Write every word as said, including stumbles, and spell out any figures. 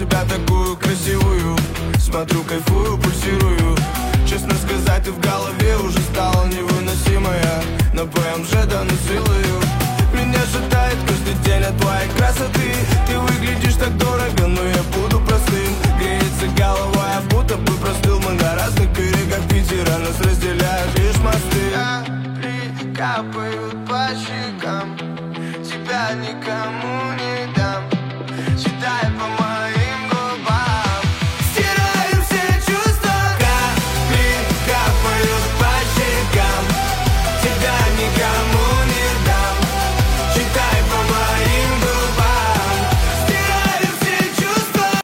тебя такую красивую. Смотрю, кайфую, пульсирую. Честно сказать, ты в голове уже стала невыносимая. На ПМЖ да насилую. Меня шатает каждый день от твоей красоты. Ты выглядишь так дорого, но я буду простым. Греется голова, я будто бы простыл. Мы на разных берегах Питера, нас разделяют лишь мосты. Капли капают по щекам, тебя никому не